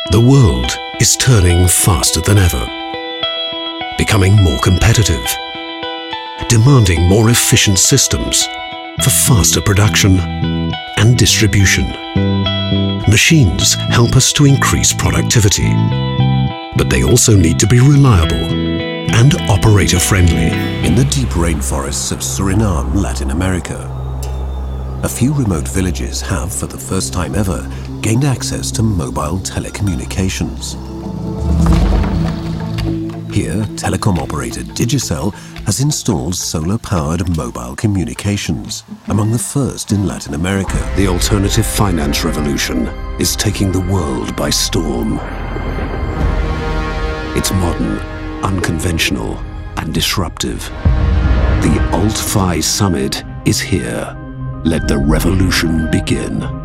The world is turning faster than ever, becoming more competitive, demanding more efficient systems for faster production and distribution. Machines help us to increase productivity, but they also need to be reliable and operator-friendly. In the deep rainforests of Suriname, Latin America, a few remote villages have, for the first time ever, gained access to mobile telecommunications. Here, telecom operator Digicel has installed solar-powered mobile communications, among the first in Latin America. The alternative finance revolution is taking the world by storm. It's modern, unconventional, and disruptive. The AltFi Summit is here. Let the revolution begin.